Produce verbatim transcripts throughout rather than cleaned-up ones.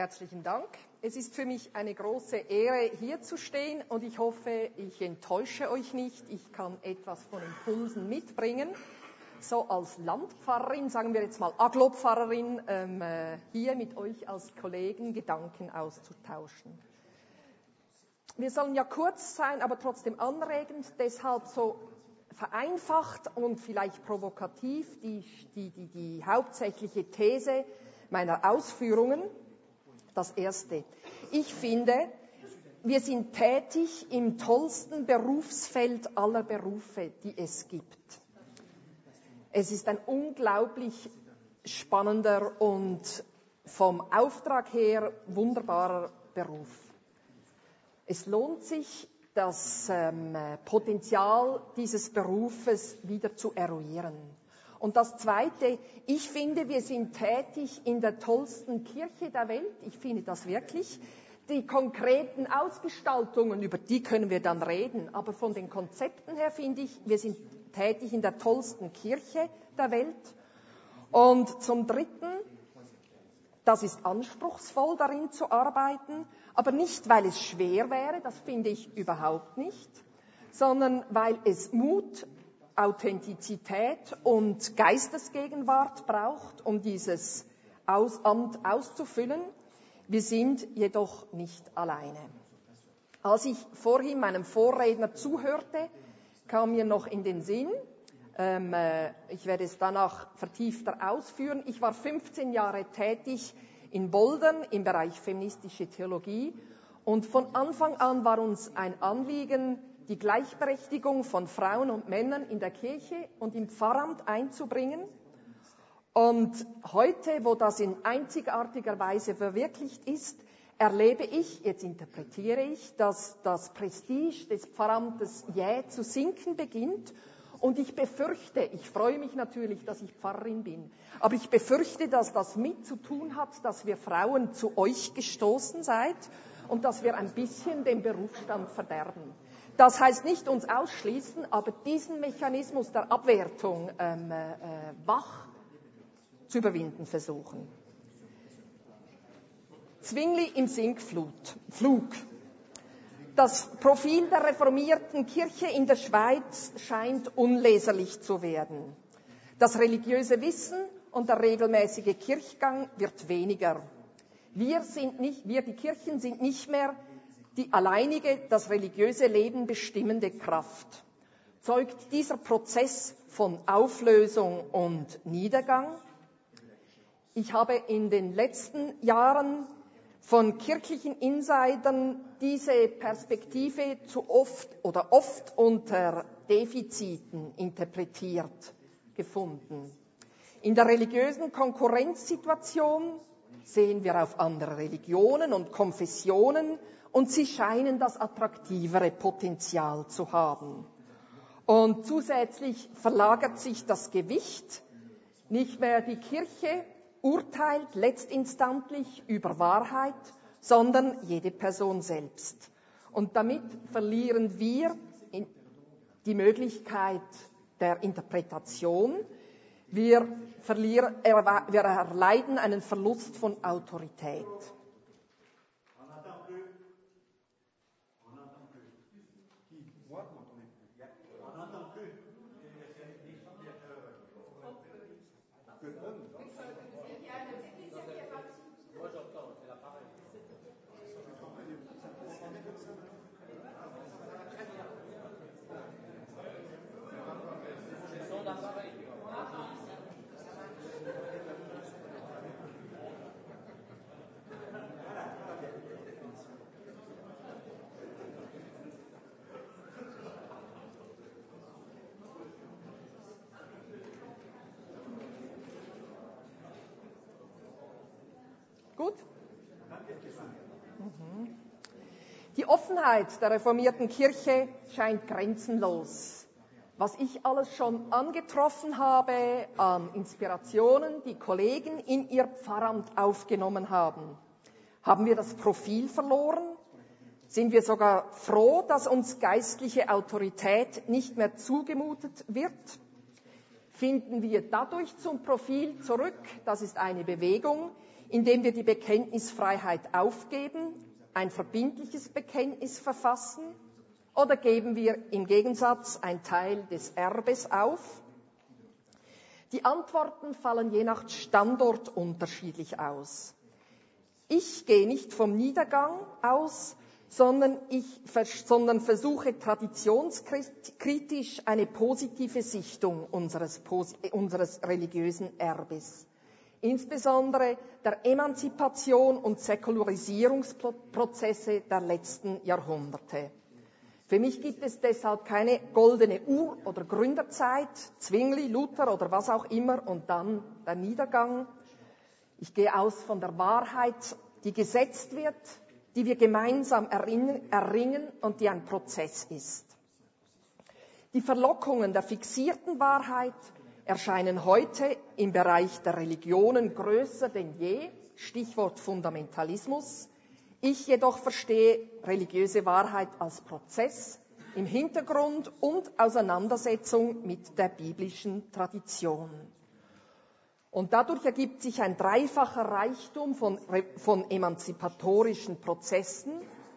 Herzlichen Dank. Es ist für mich eine große Ehre, hier zu stehen und ich hoffe, ich enttäusche euch nicht. Ich kann etwas von Impulsen mitbringen. So als Landpfarrerin, sagen wir jetzt mal Agglopfarrerin, ähm, hier mit euch als Kollegen Gedanken auszutauschen. Wir sollen ja kurz sein, aber trotzdem anregend, deshalb so vereinfacht und vielleicht provokativ die, die, die, die hauptsächliche These meiner Ausführungen. Das Erste. Ich finde, wir sind tätig im tollsten Berufsfeld aller Berufe, die es gibt. Es ist ein unglaublich spannender und vom Auftrag her wunderbarer Beruf. Es lohnt sich, das ähm, Potenzial dieses Berufes wieder zu eruieren. Und das Zweite, ich finde, wir sind tätig in der tollsten Kirche der Welt. Ich finde das wirklich. Die konkreten Ausgestaltungen, über die können wir dann reden. Aber von den Konzepten her finde ich, wir sind tätig in der tollsten Kirche der Welt. Und zum Dritten, das ist anspruchsvoll, darin zu arbeiten. Aber nicht, weil es schwer wäre, das finde ich überhaupt nicht, sondern weil es Mut, Authentizität und Geistesgegenwart braucht, um dieses Amt auszufüllen. Wir sind jedoch nicht alleine. Als ich vorhin meinem Vorredner zuhörte, kam mir noch in den Sinn, ähm, ich werde es danach vertiefter ausführen, ich war fünfzehn Jahre tätig in Boldern im Bereich feministische Theologie und von Anfang an war uns ein Anliegen, die Gleichberechtigung von Frauen und Männern in der Kirche und im Pfarramt einzubringen. Und heute, wo das in einzigartiger Weise verwirklicht ist, erlebe ich, jetzt interpretiere ich, dass das Prestige des Pfarramtes jäh zu sinken beginnt. Und ich befürchte, ich freue mich natürlich, dass ich Pfarrerin bin, aber ich befürchte, dass das mit zu tun hat, dass wir Frauen zu euch gestoßen seid und dass wir ein bisschen den Berufsstand verderben. Das heißt nicht uns ausschließen, aber diesen Mechanismus der Abwertung ähm, äh, wach zu überwinden versuchen. Zwingli im Sinkflug. Das Profil der reformierten Kirche in der Schweiz scheint unleserlich zu werden. Das religiöse Wissen und der regelmäßige Kirchgang wird weniger. Wir sind nicht, wir die Kirchen sind nicht mehr die alleinige, das religiöse Leben bestimmende Kraft. Zeugt dieser Prozess von Auflösung und Niedergang? Ich habe in den letzten Jahren von kirchlichen Insidern diese Perspektive zu oft oder oft unter Defiziten interpretiert gefunden. In der religiösen Konkurrenzsituation sehen wir auf andere Religionen und Konfessionen und sie scheinen das attraktivere Potenzial zu haben. Und zusätzlich verlagert sich das Gewicht. Nicht mehr die Kirche urteilt letztinstantlich über Wahrheit, sondern jede Person selbst. Und damit verlieren wir die Möglichkeit der Interpretation. Wir, verlieren, wir erleiden einen Verlust von Autorität. Gut? Mhm. Die Offenheit der reformierten Kirche scheint grenzenlos. Was ich alles schon angetroffen habe an Inspirationen, die Kollegen in ihr Pfarramt aufgenommen haben. Haben wir das Profil verloren? Sind wir sogar froh, dass uns geistliche Autorität nicht mehr zugemutet wird? Finden wir dadurch zum Profil zurück? Das ist eine Bewegung, indem wir die Bekenntnisfreiheit aufgeben, ein verbindliches Bekenntnis verfassen, oder geben wir im Gegensatz einen Teil des Erbes auf? Die Antworten fallen je nach Standort unterschiedlich aus. Ich gehe nicht vom Niedergang aus, sondern, ich, sondern versuche traditionskritisch eine positive Sichtung unseres, unseres religiösen Erbes, insbesondere der Emanzipation und Säkularisierungsprozesse der letzten Jahrhunderte. Für mich gibt es deshalb keine goldene Ur- oder Gründerzeit, Zwingli, Luther oder was auch immer und dann der Niedergang. Ich gehe aus von der Wahrheit, die gesetzt wird, die wir gemeinsam erringen und die ein Prozess ist. Die Verlockungen der fixierten Wahrheit erscheinen heute im Bereich der Religionen größer denn je, Stichwort Fundamentalismus. Ich jedoch verstehe religiöse Wahrheit als Prozess im Hintergrund und Auseinandersetzung mit der biblischen Tradition. Und dadurch ergibt sich ein dreifacher Reichtum von, von emanzipatorischen Prozessen.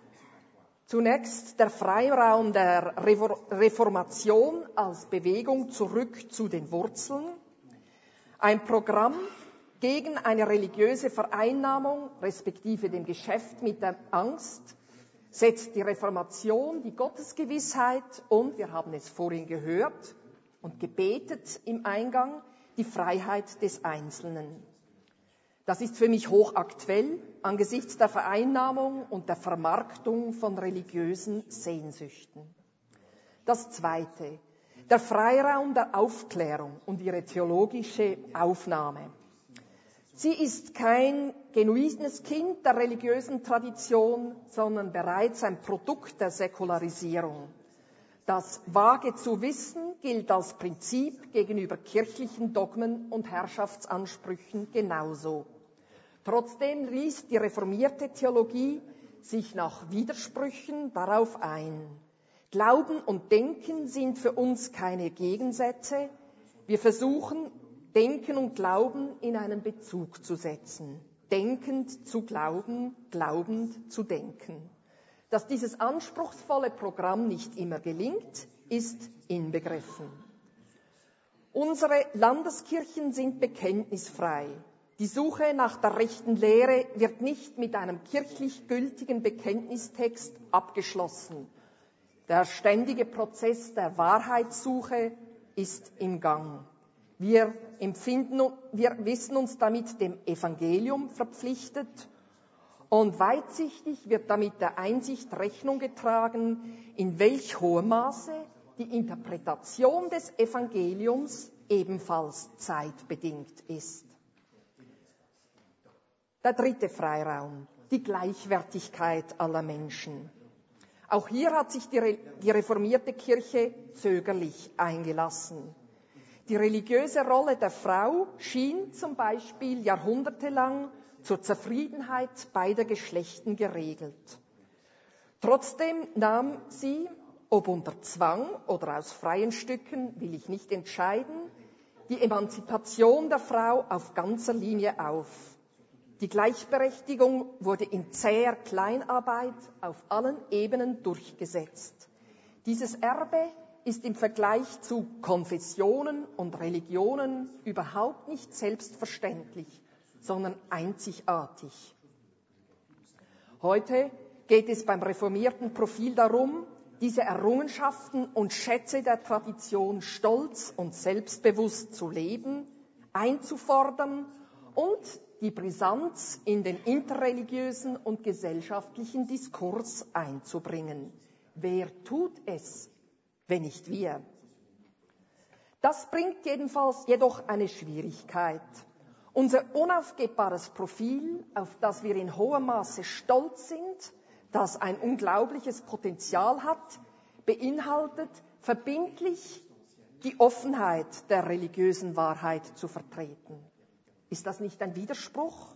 Zunächst der Freiraum der Reformation als Bewegung zurück zu den Wurzeln. Ein Programm gegen eine religiöse Vereinnahmung, respektive dem Geschäft mit der Angst, setzt die Reformation, die Gottesgewissheit und, wir haben es vorhin gehört und gebetet im Eingang, die Freiheit des Einzelnen. Das ist für mich hochaktuell angesichts der Vereinnahmung und der Vermarktung von religiösen Sehnsüchten. Das Zweite, der Freiraum der Aufklärung und ihre theologische Aufnahme. Sie ist kein genuines Kind der religiösen Tradition, sondern bereits ein Produkt der Säkularisierung. Das Vage zu wissen gilt als Prinzip gegenüber kirchlichen Dogmen und Herrschaftsansprüchen genauso. Trotzdem ließ die reformierte Theologie sich nach Widersprüchen darauf ein. Glauben und Denken sind für uns keine Gegensätze. Wir versuchen, Denken und Glauben in einen Bezug zu setzen. Denkend zu glauben, glaubend zu denken. Dass dieses anspruchsvolle Programm nicht immer gelingt, ist inbegriffen. Unsere Landeskirchen sind bekenntnisfrei. Die Suche nach der rechten Lehre wird nicht mit einem kirchlich gültigen Bekenntnistext abgeschlossen. Der ständige Prozess der Wahrheitssuche ist im Gang. Wir empfinden, wir wissen uns damit dem Evangelium verpflichtet. Und weitsichtig wird damit der Einsicht Rechnung getragen, in welch hohem Maße die Interpretation des Evangeliums ebenfalls zeitbedingt ist. Der dritte Freiraum, die Gleichwertigkeit aller Menschen. Auch hier hat sich die, Re- die reformierte Kirche zögerlich eingelassen. Die religiöse Rolle der Frau schien zum Beispiel jahrhundertelang zur Zufriedenheit beider Geschlechten geregelt. Trotzdem nahm sie, ob unter Zwang oder aus freien Stücken, will ich nicht entscheiden, die Emanzipation der Frau auf ganzer Linie auf. Die Gleichberechtigung wurde in zäher Kleinarbeit auf allen Ebenen durchgesetzt. Dieses Erbe ist im Vergleich zu Konfessionen und Religionen überhaupt nicht selbstverständlich, sondern einzigartig. Heute geht es beim reformierten Profil darum, diese Errungenschaften und Schätze der Tradition stolz und selbstbewusst zu leben, einzufordern und die Brisanz in den interreligiösen und gesellschaftlichen Diskurs einzubringen. Wer tut es, wenn nicht wir? Das bringt jedenfalls jedoch eine Schwierigkeit. Unser unaufgebbares Profil, auf das wir in hohem Maße stolz sind, das ein unglaubliches Potenzial hat, beinhaltet verbindlich die Offenheit der religiösen Wahrheit zu vertreten. Ist das nicht ein Widerspruch?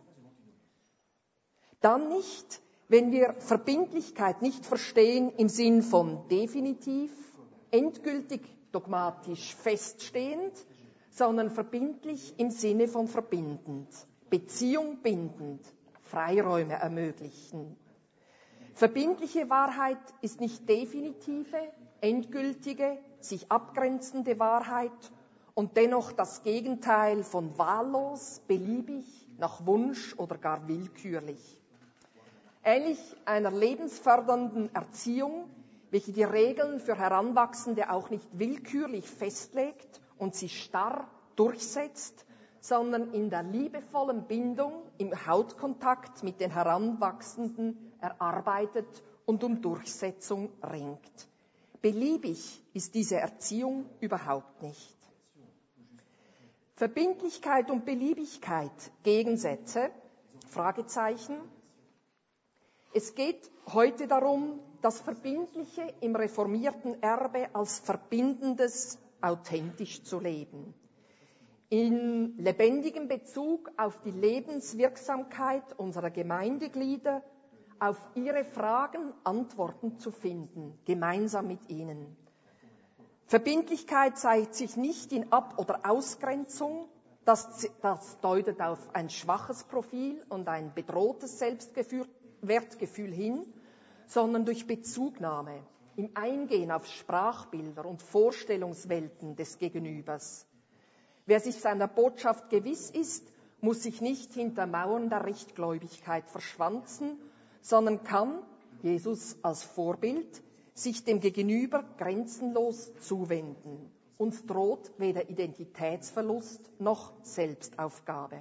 Dann nicht, wenn wir Verbindlichkeit nicht verstehen im Sinn von definitiv, endgültig, dogmatisch feststehend, sondern verbindlich im Sinne von verbindend. Beziehung bindend, Freiräume ermöglichen. Verbindliche Wahrheit ist nicht definitive, endgültige, sich abgrenzende Wahrheit und dennoch das Gegenteil von wahllos, beliebig, nach Wunsch oder gar willkürlich. Ähnlich einer lebensfördernden Erziehung, welche die Regeln für Heranwachsende auch nicht willkürlich festlegt und sie starr durchsetzt, sondern in der liebevollen Bindung, im Hautkontakt mit den Heranwachsenden erarbeitet und um Durchsetzung ringt. Beliebig ist diese Erziehung überhaupt nicht. Verbindlichkeit und Beliebigkeit, Gegensätze, Fragezeichen. Es geht heute darum, das Verbindliche im reformierten Erbe als Verbindendes authentisch zu leben. In lebendigem Bezug auf die Lebenswirksamkeit unserer Gemeindeglieder, auf ihre Fragen Antworten zu finden, gemeinsam mit ihnen. Verbindlichkeit zeigt sich nicht in Ab- oder Ausgrenzung, das, das deutet auf ein schwaches Profil und ein bedrohtes Selbstwertgefühl hin, sondern durch Bezugnahme, im Eingehen auf Sprachbilder und Vorstellungswelten des Gegenübers. Wer sich seiner Botschaft gewiss ist, muss sich nicht hinter Mauern der Rechtgläubigkeit verschwanzen, sondern kann, Jesus als Vorbild, sich dem Gegenüber grenzenlos zuwenden. Uns droht weder Identitätsverlust noch Selbstaufgabe.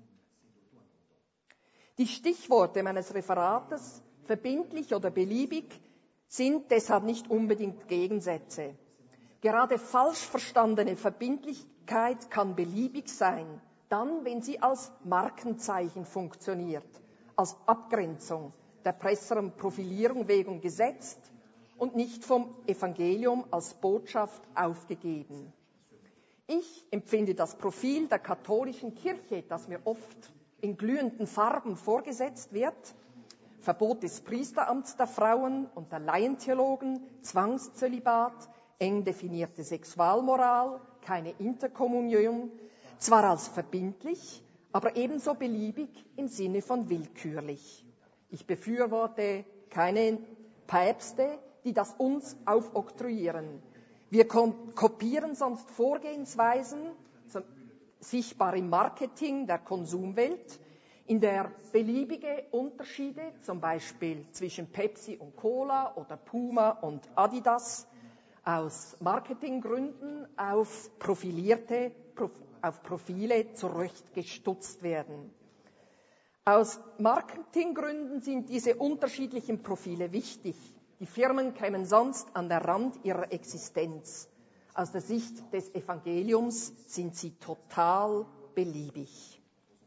Die Stichworte meines Referates, verbindlich oder beliebig, sind deshalb nicht unbedingt Gegensätze. Gerade falsch verstandene Verbindlichkeit kann beliebig sein, dann, wenn sie als Markenzeichen funktioniert, als Abgrenzung, der besseren Profilierung wegen gesetzt und nicht vom Evangelium als Botschaft aufgegeben. Ich empfinde das Profil der katholischen Kirche, das mir oft in glühenden Farben vorgesetzt wird, Verbot des Priesteramts der Frauen und der Laientheologen, Zwangszölibat, eng definierte Sexualmoral, keine Interkommunion, zwar als verbindlich, aber ebenso beliebig im Sinne von willkürlich. Ich befürworte keine Päpste, die das uns aufoktroyieren. Wir kopieren sonst Vorgehensweisen, sichtbar im Marketing der Konsumwelt, in der beliebige Unterschiede, zum Beispiel zwischen Pepsi und Cola oder Puma und Adidas, aus Marketinggründen auf profilierte, auf Profile zurechtgestutzt werden. Aus Marketinggründen sind diese unterschiedlichen Profile wichtig. Die Firmen kämen sonst an den Rand ihrer Existenz. Aus der Sicht des Evangeliums sind sie total beliebig.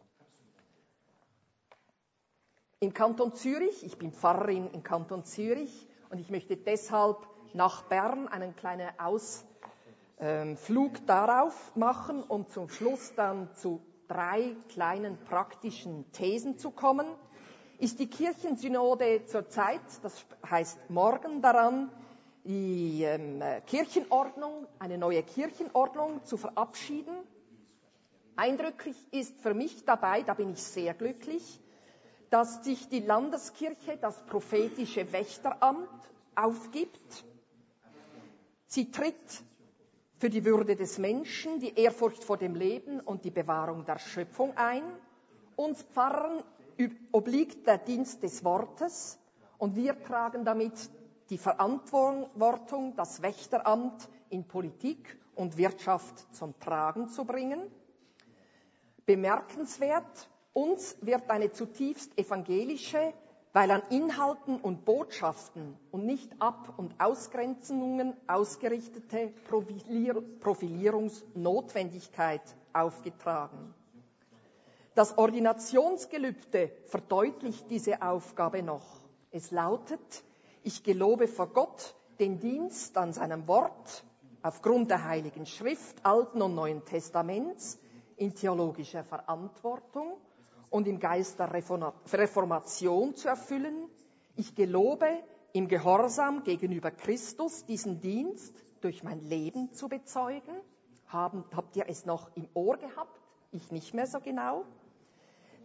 Im Kanton Zürich, ich bin Pfarrerin im Kanton Zürich und ich möchte deshalb nach Bern einen kleinen Ausflug ähm, darauf machen, um zum Schluss dann zu drei kleinen praktischen Thesen zu kommen. Ist die Kirchensynode zurzeit, das heißt morgen daran, die ähm, Kirchenordnung, eine neue Kirchenordnung zu verabschieden. Eindrücklich ist für mich dabei, da bin ich sehr glücklich, dass sich die Landeskirche das prophetische Wächteramt aufgibt. Sie tritt für die Würde des Menschen, die Ehrfurcht vor dem Leben und die Bewahrung der Schöpfung ein. Uns Pfarrern obliegt der Dienst des Wortes und wir tragen damit die Verantwortung, das Wächteramt in Politik und Wirtschaft zum Tragen zu bringen. Bemerkenswert, uns wird eine zutiefst evangelische, weil an Inhalten und Botschaften und nicht Ab- und Ausgrenzungen ausgerichtete Profilier- Profilierungsnotwendigkeit aufgetragen. Das Ordinationsgelübde verdeutlicht diese Aufgabe noch. Es lautet: Ich gelobe vor Gott den Dienst an seinem Wort aufgrund der Heiligen Schrift, Alten und Neuen Testaments, in theologischer Verantwortung und im Geist der Reformation zu erfüllen. Ich gelobe, im Gehorsam gegenüber Christus diesen Dienst durch mein Leben zu bezeugen. Haben, habt ihr es noch im Ohr gehabt? Ich nicht mehr so genau.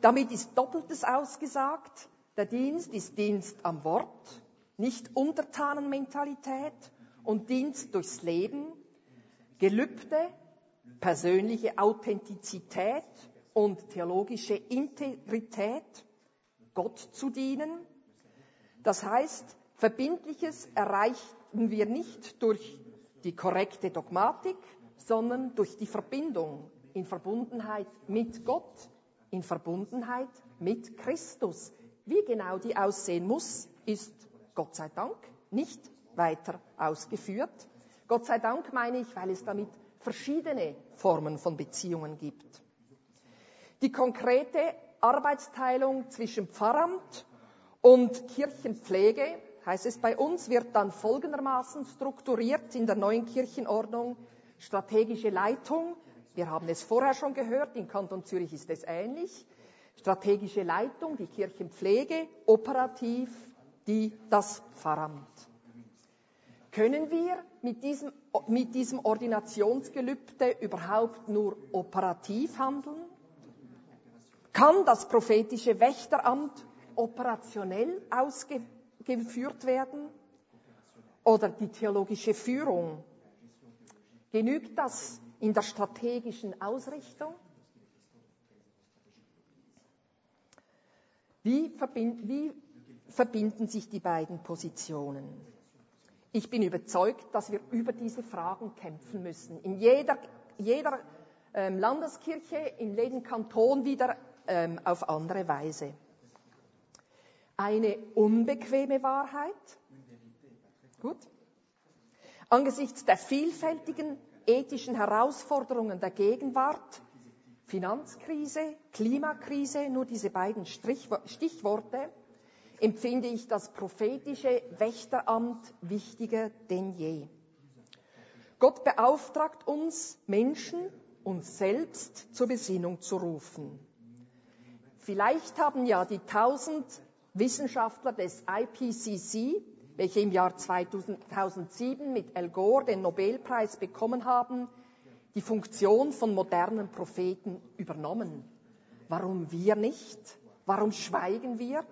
Damit ist Doppeltes ausgesagt. Der Dienst ist Dienst am Wort, nicht Untertanenmentalität und Dienst durchs Leben, Gelübde, persönliche Authentizität und theologische Integrität, Gott zu dienen. Das heißt, Verbindliches erreichen wir nicht durch die korrekte Dogmatik, sondern durch die Verbindung in Verbundenheit mit Gott, in Verbundenheit mit Christus. Wie genau die aussehen muss, ist Gott sei Dank nicht weiter ausgeführt. Gott sei Dank meine ich, weil es damit verschiedene Formen von Beziehungen gibt. Die konkrete Arbeitsteilung zwischen Pfarramt und Kirchenpflege, heißt es bei uns, wird dann folgendermaßen strukturiert in der neuen Kirchenordnung. Strategische Leitung, wir haben es vorher schon gehört, im Kanton Zürich ist es ähnlich. Strategische Leitung, die Kirchenpflege, operativ die, das Pfarramt. Können wir mit diesem, mit diesem Ordinationsgelübde überhaupt nur operativ handeln? Kann das prophetische Wächteramt operationell ausgeführt werden? Oder die theologische Führung? Genügt das in der strategischen Ausrichtung? Wie verbinden, wie verbinden sich die beiden Positionen? Ich bin überzeugt, dass wir über diese Fragen kämpfen müssen. In jeder, jeder ähm, Landeskirche, in jedem Kanton wieder ähm, auf andere Weise. Eine unbequeme Wahrheit. Gut. Angesichts der vielfältigen ethischen Herausforderungen der Gegenwart, Finanzkrise, Klimakrise, nur diese beiden Stichworte, empfinde ich das prophetische Wächteramt wichtiger denn je. Gott beauftragt uns, Menschen, uns selbst zur Besinnung zu rufen. Vielleicht haben ja die tausend Wissenschaftler des I P C C, welche im Jahr zweitausendsieben mit Al Gore den Nobelpreis bekommen haben, die Funktion von modernen Propheten übernommen. Warum wir nicht? Warum schweigen wir?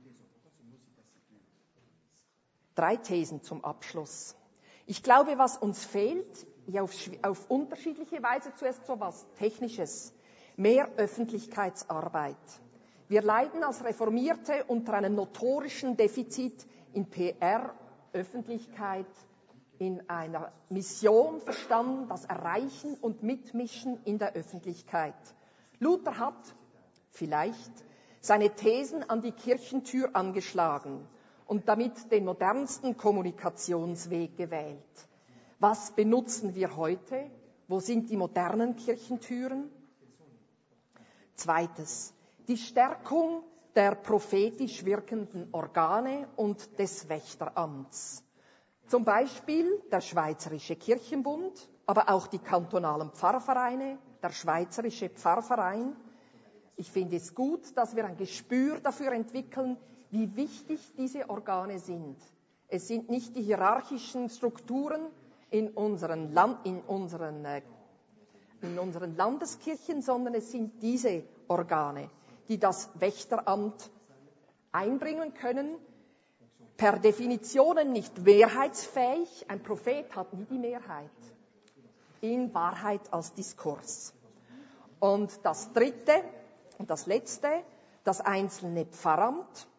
Drei Thesen zum Abschluss. Ich glaube, was uns fehlt, ja auf, auf unterschiedliche Weise, zuerst so was Technisches, mehr Öffentlichkeitsarbeit. Wir leiden als Reformierte unter einem notorischen Defizit in P R, Öffentlichkeit, in einer Mission verstanden, das Erreichen und Mitmischen in der Öffentlichkeit. Luther hat vielleicht seine Thesen an die Kirchentür angeschlagen und damit den modernsten Kommunikationsweg gewählt. Was benutzen wir heute? Wo sind die modernen Kirchentüren? Zweites, die Stärkung der prophetisch wirkenden Organe und des Wächteramts. Zum Beispiel der Schweizerische Kirchenbund, aber auch die kantonalen Pfarrvereine, der Schweizerische Pfarrverein. Ich finde es gut, dass wir ein Gespür dafür entwickeln, wie wichtig diese Organe sind. Es sind nicht die hierarchischen Strukturen in unseren, Land, in unseren, äh, in unseren Landeskirchen, sondern es sind diese Organe, die das Wächteramt einbringen können, per Definition nicht mehrheitsfähig. Ein Prophet hat nie die Mehrheit. In Wahrheit als Diskurs. Und das Dritte und das Letzte, das einzelne Pfarramt.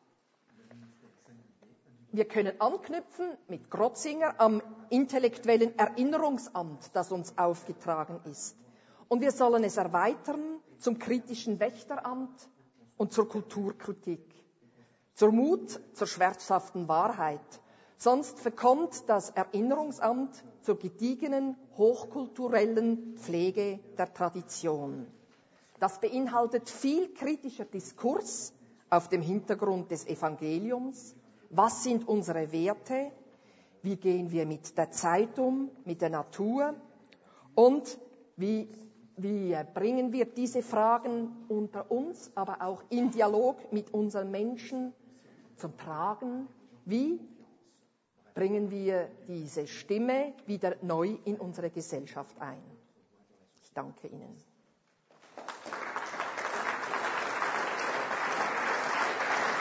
Wir können anknüpfen mit Grotzinger am intellektuellen Erinnerungsamt, das uns aufgetragen ist. Und wir sollen es erweitern zum kritischen Wächteramt und zur Kulturkritik, zur Mut, zur schmerzhaften Wahrheit. Sonst verkommt das Erinnerungsamt zur gediegenen, hochkulturellen Pflege der Tradition. Das beinhaltet viel kritischer Diskurs auf dem Hintergrund des Evangeliums. Was sind unsere Werte? Wie gehen wir mit der Zeit um, mit der Natur? Und wie, wie bringen wir diese Fragen unter uns, aber auch im Dialog mit unseren Menschen zum Tragen? Wie bringen wir diese Stimme wieder neu in unsere Gesellschaft ein? Ich danke Ihnen.